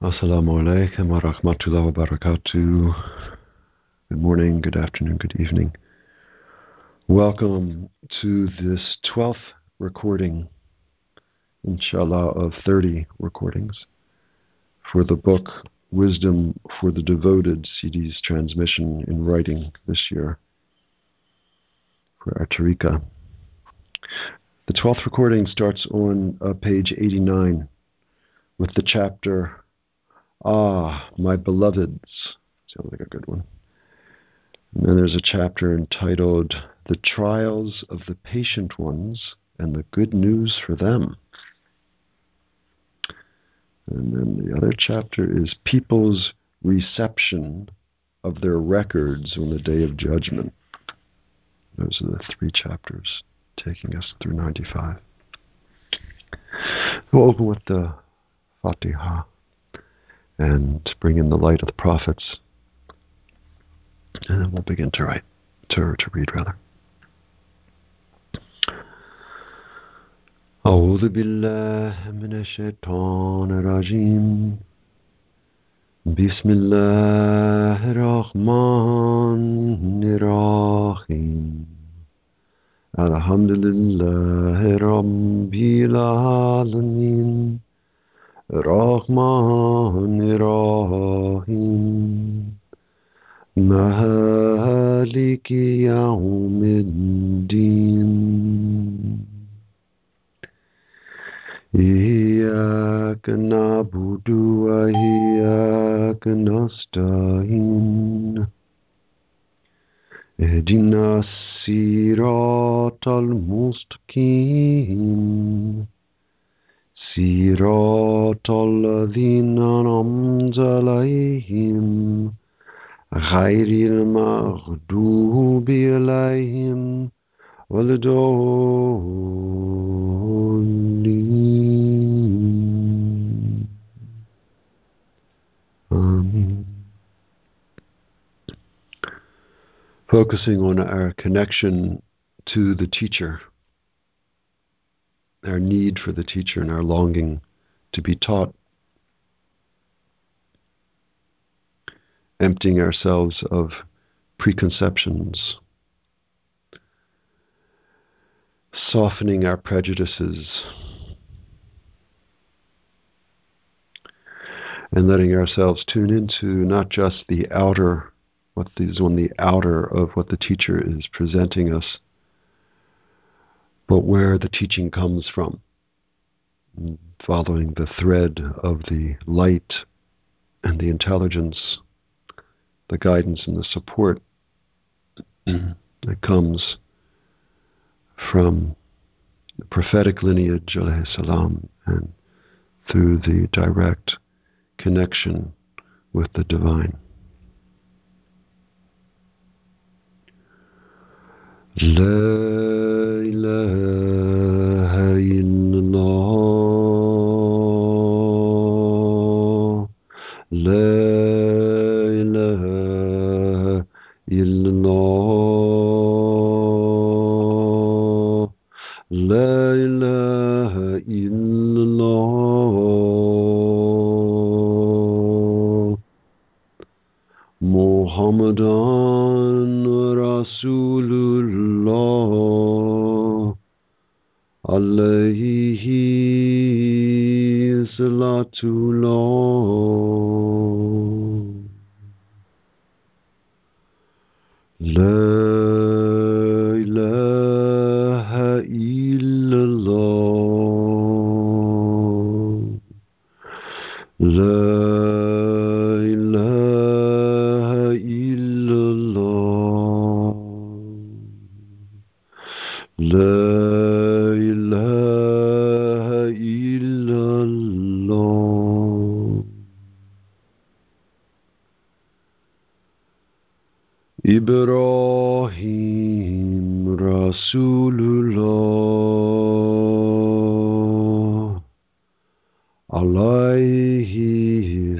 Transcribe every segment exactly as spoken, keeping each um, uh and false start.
Assalamu alaikum wa rahmatullahi wa barakatuh. Good morning, good afternoon, good evening. Welcome to this twelfth recording, inshallah, of thirty recordings for the book Wisdom for the Devoted, C D's transmission in writing this year for our Tariqa. The twelfth recording starts on uh, page eighty-nine with the chapter Ah, My Beloveds. Sounds like a good one. And then there's a chapter entitled The Trials of the Patient Ones and the Good News for Them. And then the other chapter is People's Reception of Their Records on the Day of Judgment. Those are the three chapters taking us through ninety-five. We'll open with the Fatiha and bring in the light of the prophets. And then we'll begin to write, to, to read rather. أعوذ بالله من الشيطان الرجيم بسم الله الرحمن الرحيم الحمد لله رب العالمين الرحمن الرحيم مالك يوم الدين إياك نعبد وإياك نستعين اهدنا الصراط المستقيم صراط الذين أنعمت عليهم غير المغضوب عليهم ولا الضالين. Amen. Focusing on our connection to the teacher, our need for the teacher and our longing to be taught, emptying ourselves of preconceptions, softening our prejudices, and letting ourselves tune into not just the outer, what is on the outer of what the teacher is presenting us, but where the teaching comes from, following the thread of the light and the intelligence, the guidance and the support that comes from the prophetic lineage, alayhi salam, and through the direct connection with the divine. La ilaha illallah, la ilaha illallah, la ilaha illallah, Muhammadan Rasulullah, alayhi salatullah. La ilaha illallah, la ilaha illallah, la ilaha illallah. Ibrahim Rasulullah, alayhi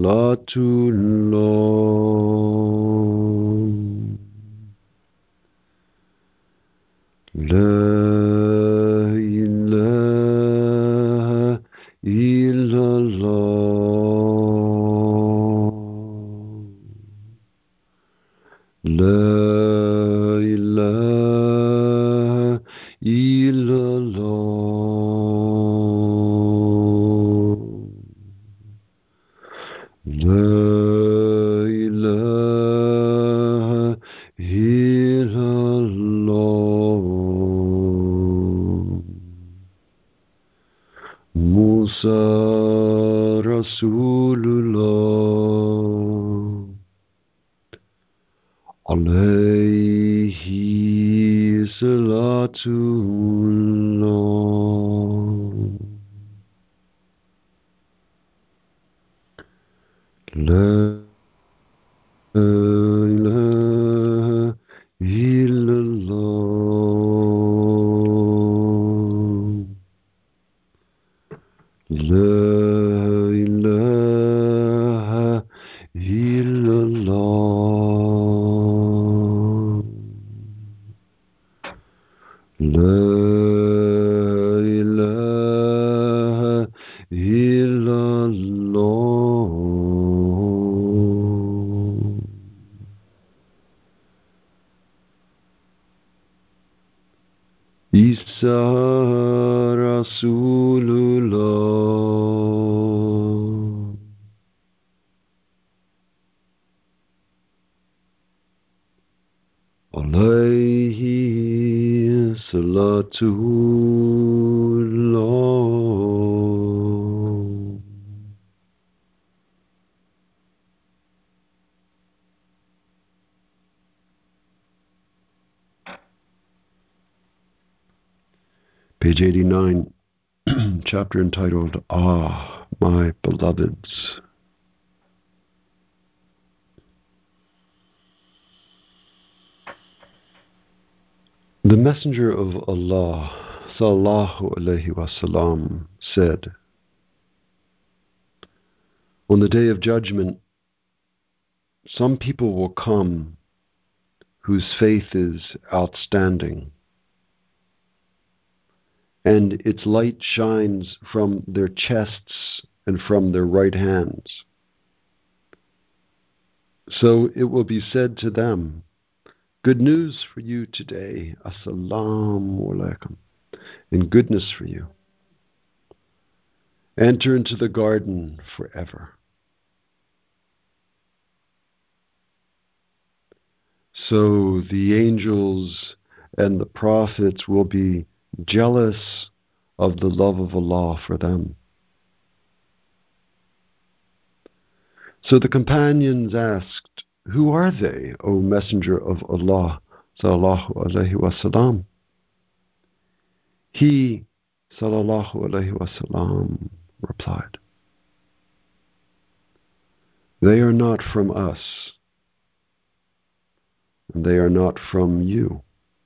salatullah. La ilaha illallah, La ilaha illallah. Musa Rasulullah. Alayhi salatullah. La ilaha illallah. La ilaha illallah. La ilaha illallah. Isa Rasulullah. Alayhi salatullah. Page eighty-nine, chapter entitled, Ah, My Beloveds. The Messenger of Allah, sallallahu alayhi wasallam, said, on the day of judgment, some people will come whose faith is outstanding, and its light shines from their chests and from their right hands. So it will be said to them, good news for you today, assalamu alaikum, and goodness for you. Enter into the garden forever. So the angels and the prophets will be jealous of the love of Allah for them. So the companions asked, who are they, O Messenger of Allah, sallallahu alayhi wasallam? He, sallallahu alayhi wasallam, replied, they are not from us, and they are not from you.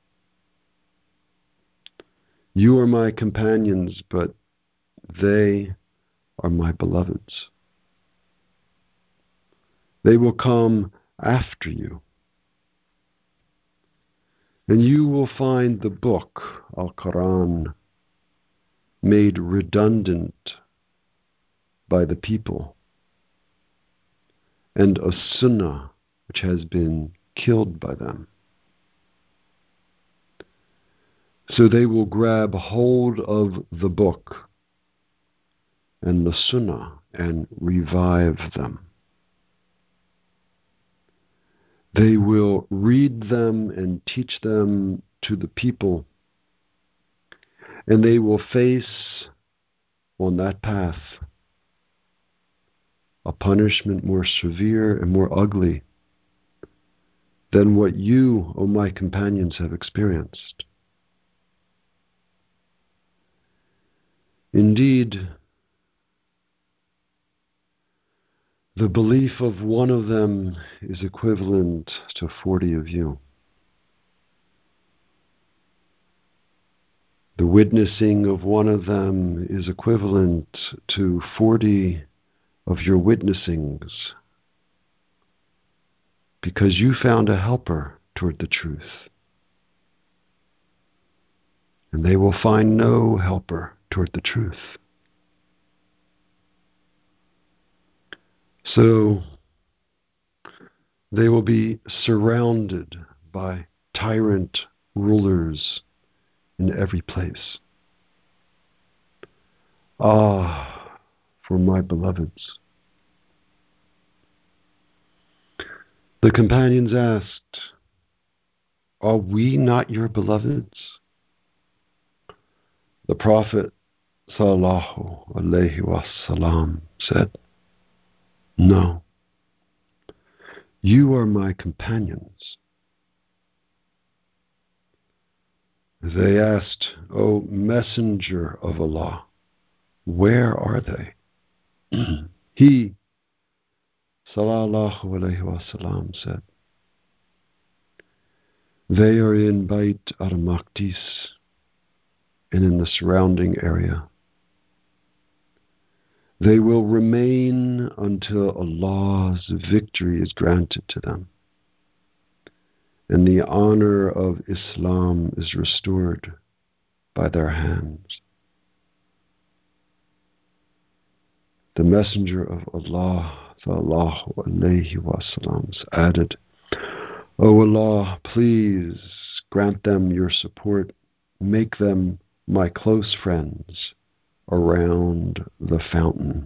You are my companions, but they are my beloveds. They will come after you, and you will find the book, Al-Quran, made redundant by the people, and a sunnah which has been killed by them. So they will grab hold of the book and the sunnah and revive them. They will read them and teach them to the people, and they will face on that path a punishment more severe and more ugly than what you, O my companions, have experienced. Indeed, the belief of one of them is equivalent to forty of you. The witnessing of one of them is equivalent to forty of your witnessings, because you found a helper toward the truth, and they will find no helper toward the truth. So they will be surrounded by tyrant rulers in every place. Ah, for my beloveds. The companions asked, "Are we not your beloveds?" The Prophet sallallahu alaihi wasallam said, "No, you are my companions." They asked, "O Messenger of Allah, where are they?" He sallallahu alaihi wasallam said, "They are in Bayt al-Maqdis and in the surrounding area. They will remain until Allah's victory is granted to them, and the honor of Islam is restored by their hands." The Messenger of Allah sallallahu alaihi wasallam added, "O Allah, please grant them your support. Make them my close friends around the fountain."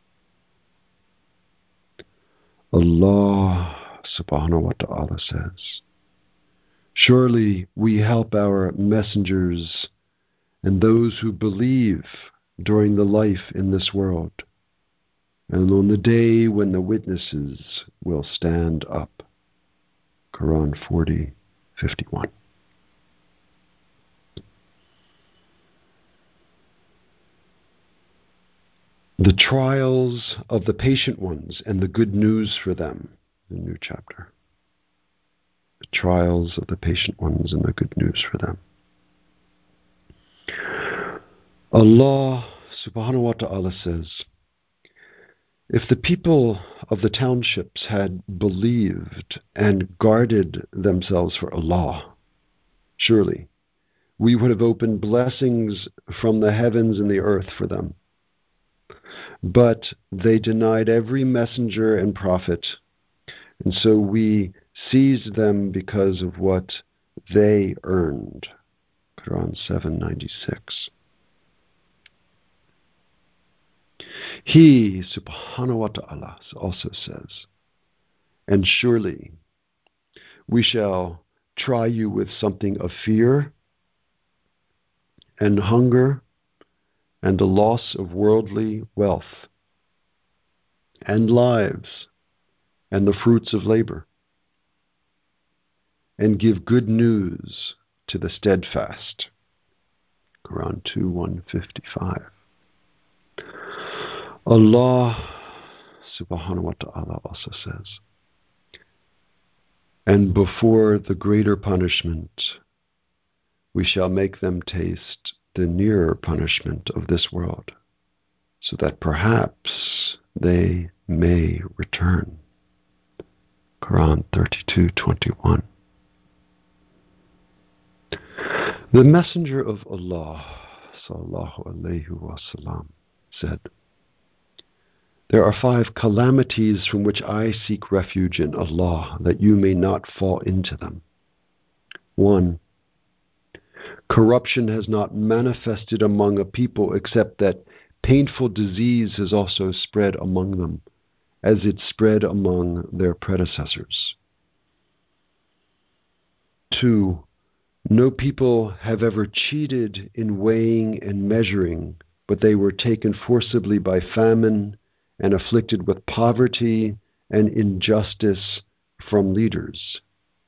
Allah subhanahu wa ta'ala says, "Surely we help our messengers and those who believe during the life in this world, and on the day when the witnesses will stand up." Quran forty fifty-one. The trials of the patient ones and the good news for them. The new chapter. The trials of the patient ones and the good news for them. Allah subhanahu wa ta'ala says, "If the people of the townships had believed and guarded themselves for Allah, surely we would have opened blessings from the heavens and the earth for them. But they denied every messenger and prophet, and so we seized them because of what they earned." Quran seven ninety-six. He, subhanahu wa ta'ala, also says, "And surely we shall try you with something of fear and hunger and the loss of worldly wealth and lives and the fruits of labor, and give good news to the steadfast." Quran two one fifty-five. Allah subhanahu wa ta'ala also says, "And before the greater punishment, we shall make them taste the nearer punishment of this world, so that perhaps they may return." Quran thirty-two twenty-one. The Messenger of Allah sallallahu alaihi wasallam said, "There are five calamities from which I seek refuge in Allah, that you may not fall into them. One, corruption has not manifested among a people except that painful disease has also spread among them, as it spread among their predecessors. Two, no people have ever cheated in weighing and measuring, but they were taken forcibly by famine and afflicted with poverty and injustice from leaders.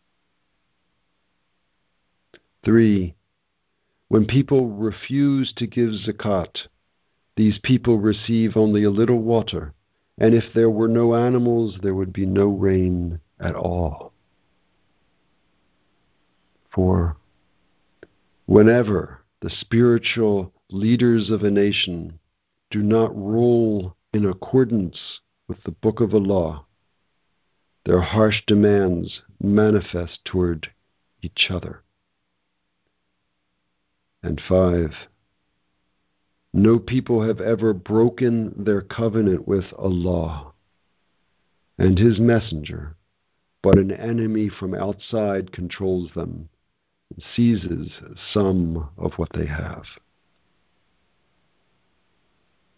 Three, when people refuse to give zakat, these people receive only a little water, and if there were no animals, there would be no rain at all. Four, whenever the spiritual leaders of a nation do not rule in accordance with the Book of Allah, their harsh demands manifest toward each other. And five, no people have ever broken their covenant with Allah and His Messenger, but an enemy from outside controls them and seizes some of what they have."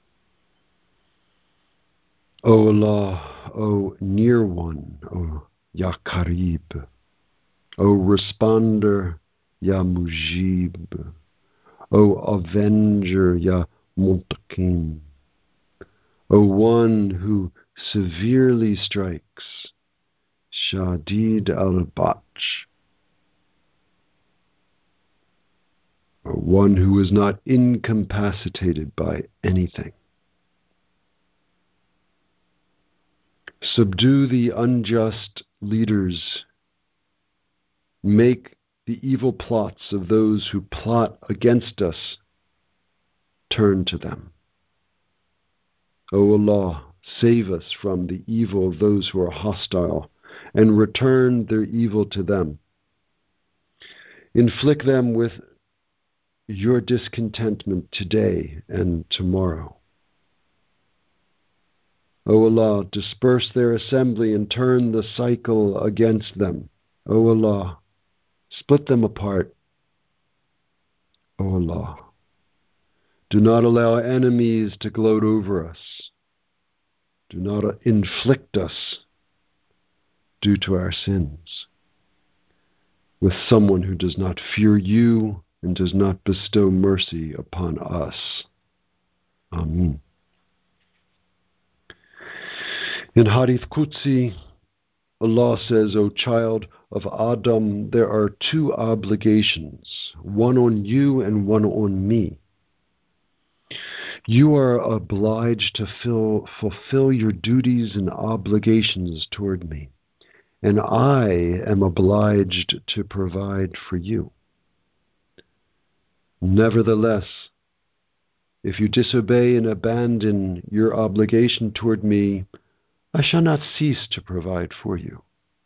O Allah, O Near One, O Ya Qarib. O Responder, Ya Mujib. O Avenger, Ya Muntaqim. O One who severely strikes, Shadid al-Batsh. O One who is not incapacitated by anything. Subdue the unjust leaders. Make the evil plots of those who plot against us turn to them. O Allah, save us from the evil of those who are hostile, and return their evil to them. Inflict them with your discontentment today and tomorrow. O Allah, disperse their assembly and turn the cycle against them. O Allah, split them apart. O Allah, do not allow enemies to gloat over us. Do not inflict us, due to our sins, with someone who does not fear you and does not bestow mercy upon us. Amen. In Hadith Qudsi, Allah says, O child of Adam, there are two obligations, one on you and one on me. You are obliged to fill, fulfill your duties and obligations toward me, and I am obliged to provide for you. Nevertheless, if you disobey and abandon your obligation toward me, I shall not cease to provide for you.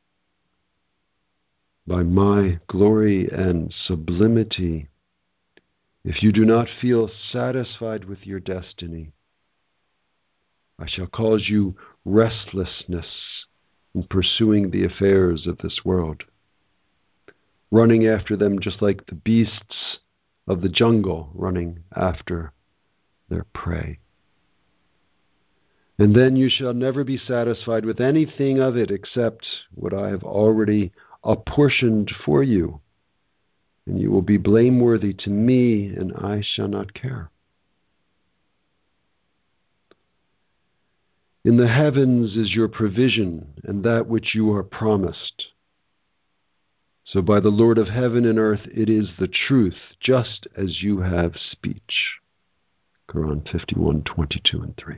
By my glory and sublimity, if you do not feel satisfied with your destiny, I shall cause you restlessness in pursuing the affairs of this world, running after them just like the beasts of the jungle running after their prey. And then you shall never be satisfied with anything of it except what I have already apportioned for you, and you will be blameworthy to me, and I shall not care. In the heavens is your provision, and that which you are promised. So by the Lord of heaven and earth it is the truth, just as you have speech. Quran fifty-one, twenty-two and three.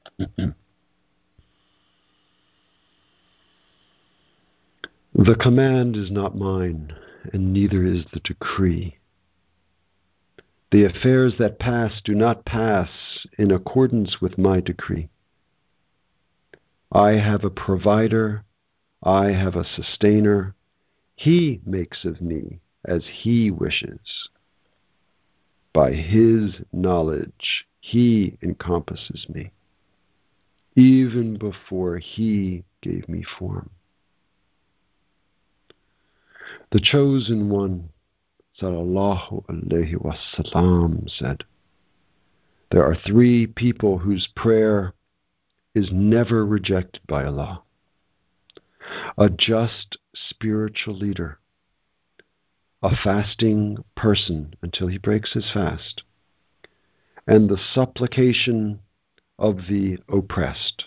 The command is not mine, and neither is the decree. The affairs that pass do not pass in accordance with my decree. I have a provider, I have a sustainer. He makes of me as he wishes. By his knowledge, he encompasses me, even before he gave me form. The Chosen One, sallallahu alaihi wasallam, said, there are three people whose prayer is never rejected by Allah. A just spiritual leader, a fasting person until he breaks his fast, and the supplication of the oppressed.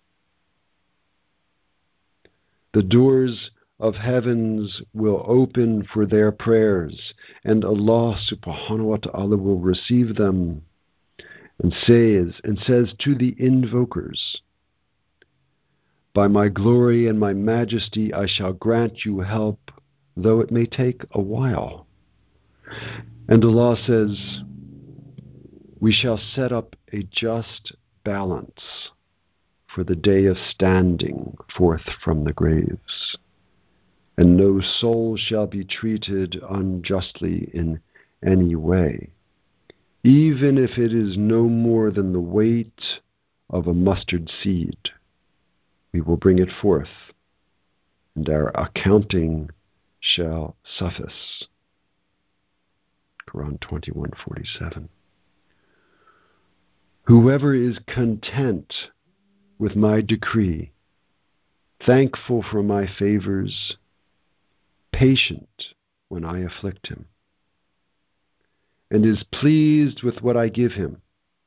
The doors of heavens will open for their prayers, and Allah subhanahu wa ta'ala will receive them, and says, and says to the invokers, by my glory and my majesty I shall grant you help, though it may take a while. And Allah says, we shall set up a just balance for the day of standing forth from the graves, and no soul shall be treated unjustly in any way, even if it is no more than the weight of a mustard seed. We will bring it forth, and our accounting shall suffice. Quran twenty-one forty-seven. Whoever is content with my decree, thankful for my favors, patient when I afflict him, and is pleased with what I give him.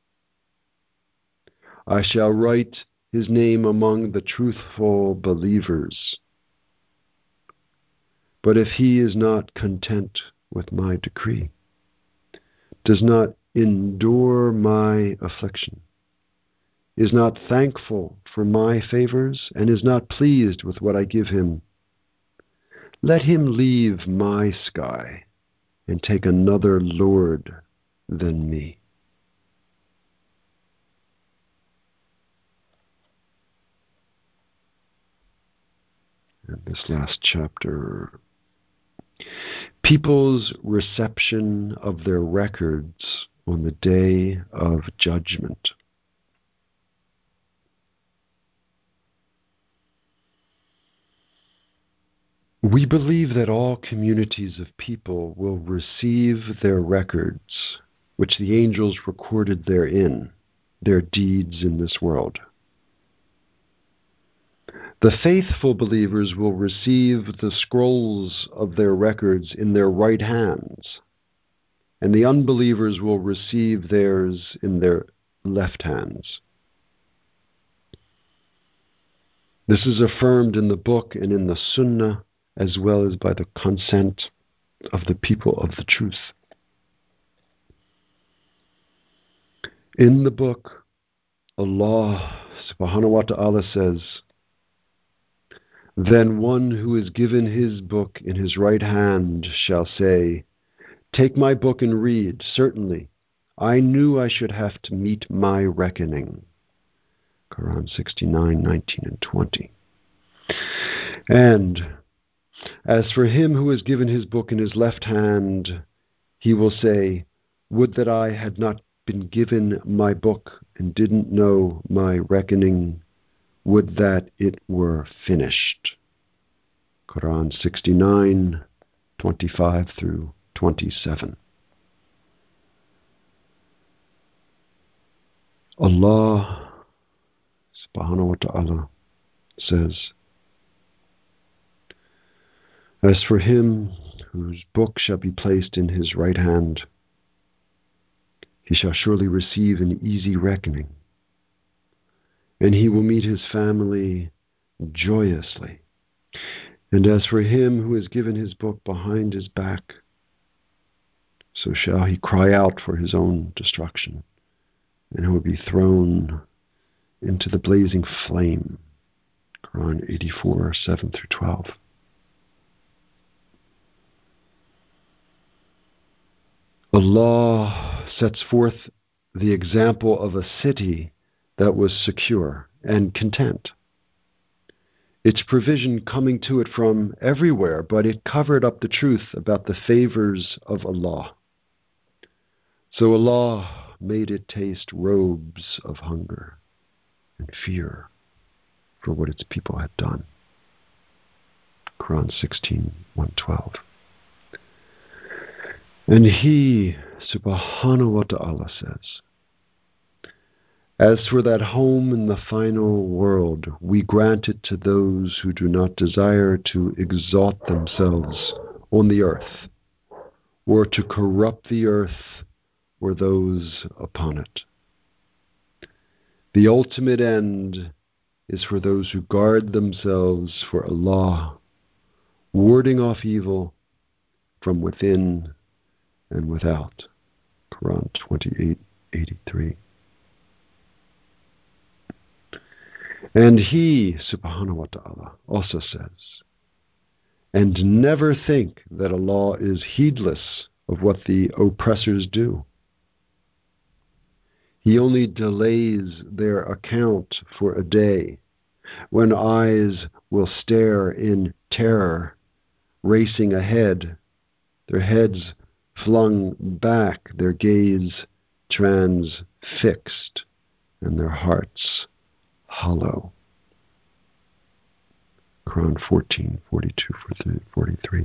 I shall write his name among the truthful believers. But if he is not content with my decree, does not endure my affliction, is not thankful for my favors, and is not pleased with what I give him, let him leave my sky and take another Lord than me. And this last chapter, people's reception of their records on the day of judgment. We believe that all communities of people will receive their records, which the angels recorded therein, their deeds in this world. The faithful believers will receive the scrolls of their records in their right hands, and the unbelievers will receive theirs in their left hands. This is affirmed in the book and in the Sunnah, as well as by the consent of the people of the truth. In the book, Allah subhanahu wa ta'ala says, "Then one who is given his book in his right hand shall say, 'Take my book and read. Certainly, I knew I should have to meet my reckoning.'" Quran sixty-nine, nineteen, and twenty. And as for him who is given his book in his left hand, he will say, "Would that I had not been given my book and didn't know my reckoning. Would that it were finished." Quran sixty-nine, twenty-five through twenty-seven. Allah subhanahu wa ta'ala says, "As for him whose book shall be placed in his right hand, he shall surely receive an easy reckoning, and he will meet his family joyously. And as for him who is given his book behind his back, so shall he cry out for his own destruction, and he will be thrown into the blazing flame." Quran eighty-four, seven through twelve. Allah sets forth the example of a city that was secure and content. Its provision coming to it from everywhere, but it covered up the truth about the favors of Allah. So Allah made it taste robes of hunger and fear for what its people had done. Quran sixteen, one twelve. And he, subhanahu wa ta'ala, says, "As for that home in the final world, we grant it to those who do not desire to exalt themselves on the earth, or to corrupt the earth or those upon it. The ultimate end is for those who guard themselves for Allah, warding off evil from within and without." Quran twenty-eight, eighty-three. And he, subhanahu wa ta'ala, also says, "And never think that Allah is heedless of what the oppressors do. He only delays their account for a day, when eyes will stare in terror, racing ahead, their heads flung back, their gaze transfixed, and their hearts hollow." Quran fourteen, forty-two, forty-three.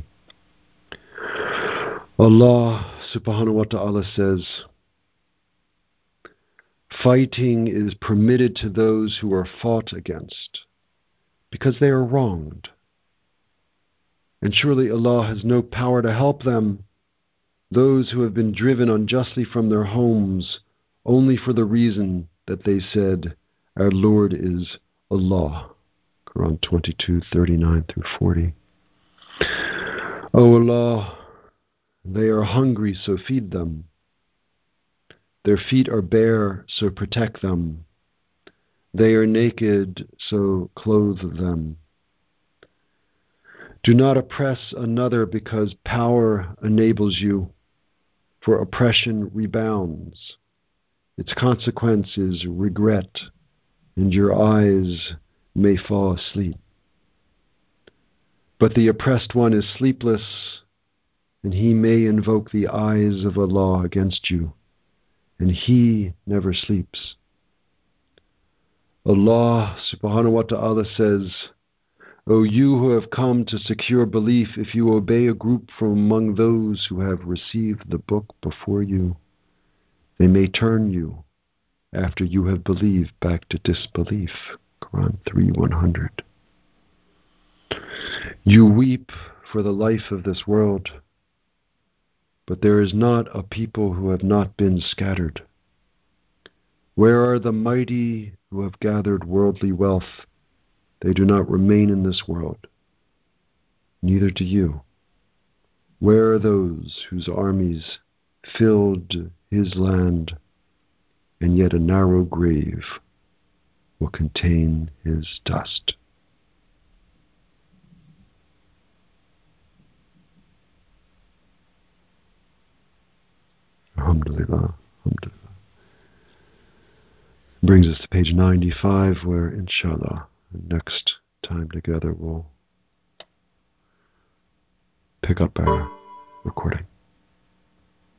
Allah subhanahu wa ta'ala says, "Fighting is permitted to those who are fought against, because they are wronged. And surely Allah has no power to help them, those who have been driven unjustly from their homes only for the reason that they said, "Our Lord is Allah." Quran twenty-two, thirty-nine through forty. O Allah, they are hungry, so feed them. Their feet are bare, so protect them. They are naked, so clothe them. Do not oppress another because power enables you, for oppression rebounds. Its consequence is regret, and your eyes may fall asleep. But the oppressed one is sleepless, and he may invoke the eyes of Allah against you, and he never sleeps. Allah subhanahu wa ta'ala says, O you who have come to secure belief, if you obey a group from among those who have received the book before you, they may turn you, after you have believed, back to disbelief. Quran three, one hundred. You weep for the life of this world, but there is not a people who have not been scattered. Where are the mighty who have gathered worldly wealth? They do not remain in this world. Neither do you. Where are those whose armies filled his land, and yet a narrow grave will contain his dust? Alhamdulillah. Alhamdulillah. Brings us to page ninety-five, where inshallah next time together we'll pick up our recording.